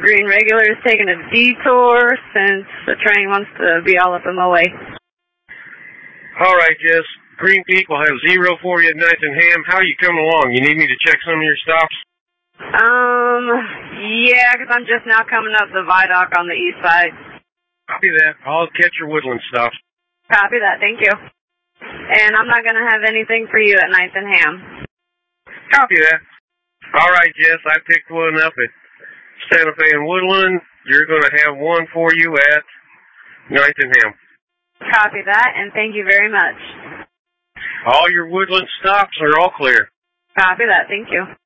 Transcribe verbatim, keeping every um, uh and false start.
Green Regular is taking a detour since the train wants to be all up in my way. All right, Jess. Green Peak will have zero for you at ninth and Ham. How are you coming along? You need me to check some of your stops? Um, yeah, 'cause I'm just now coming up the viaduct on the east side. Copy that. I'll catch your Woodland stops. Copy that. Thank you. And I'm not going to have anything for you at ninth and Ham. Copy that. All right, Jess. I picked one up at Santa Fe and Woodland. You're going to have one for you at ninth and Ham. Copy that, and thank you very much. All your Woodland stops are all clear. Copy that. Thank you.